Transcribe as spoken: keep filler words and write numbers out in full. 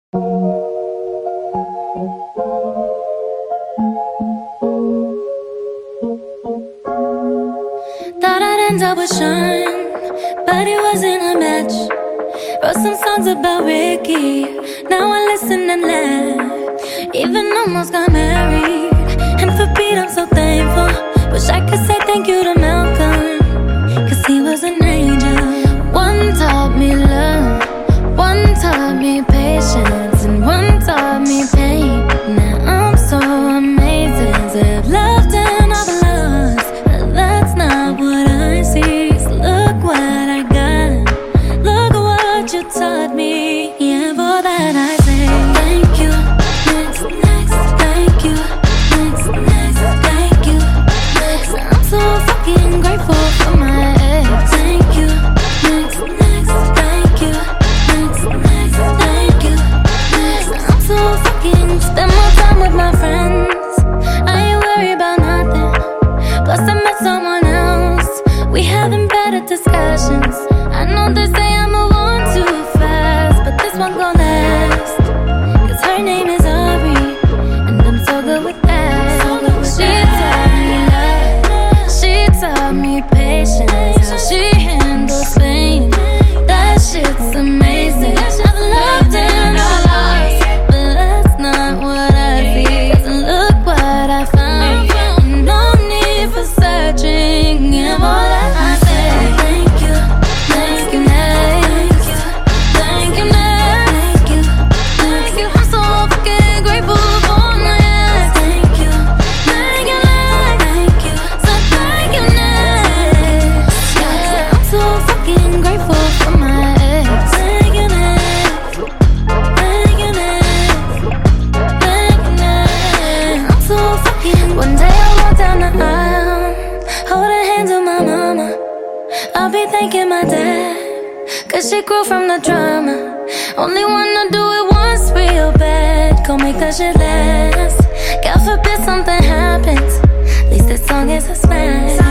Thought I'd end up with Sean, but it wasn't a match. Wrote some songs about Ricky, now I listen and laugh. Even almost got married, and for Pete I'm so thankful. Wish I could say thank you to Malcolm, cause he was an angel. One taught me love, one taught me patience, and one taught me pain. Now I'm so amazing to have loved and I've lost, but that's not what I see. So look what I got, look what you taught me. Yeah, for that I say thank you. Next, next, thank you. Next, next, thank you. Next, I'm so fucking grateful for my ex. Thank you. Next, next, thank you. Next, next, thank you. Next, I'm so fucking spend more time with my friends. I ain't worried about nothing. Plus I met someone else. We having better discussions. I know they say I move on too fast, but this one gon' last. Cause her name is Aubrey, and I'm so good with that. So good with she taught me love, she taught me patience, how she handles pain. That shit's amazing. I've loved and I've lost, but that's not what I see. Cause look what I found, no need for searching. And all that I say, thank you, thank you, thank you, thank you, thank you, thank you. I'm so fucking grateful for my ex. Thank you, thank you, thank you, so thank you, next. Yeah, I'm so fucking grateful for my ex. Thank you, next. Thank you, next. Thank you, next. I'm so fucking. One day I walk down the aisle, holding hands with my mama. I'll be thanking my dad, cause she grew from the drama. Only wanna do it once real bad, gon' make that shit last. God forbid something happens, at least this song is a smash.